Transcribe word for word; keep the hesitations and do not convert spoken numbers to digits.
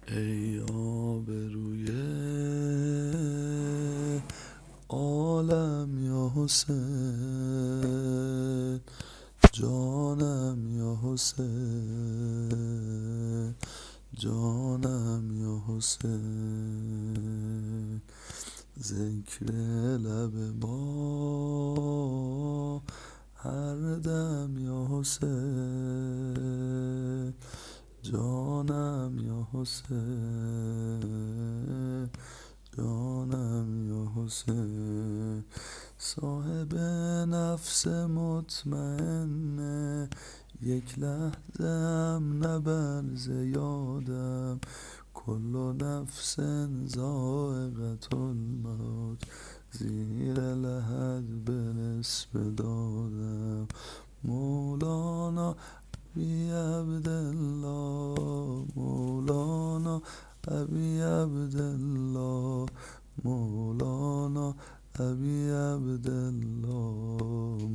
ای آبروی عالم یا حسین، جانم یا حسین، جانم یا حسین. ذکر لب ما هر دم یا حسین، جانم یا حسین، جانم یا حسین. صاحب نفس مطمئنه، یک لحظه هم نبر ز یادم. کل نفس ذائقة الموت، زیر لحد به نسبه دادم. مولانا ابی عبدالله، مولانا ابی عبدالله، مولانا ابی عبدالله،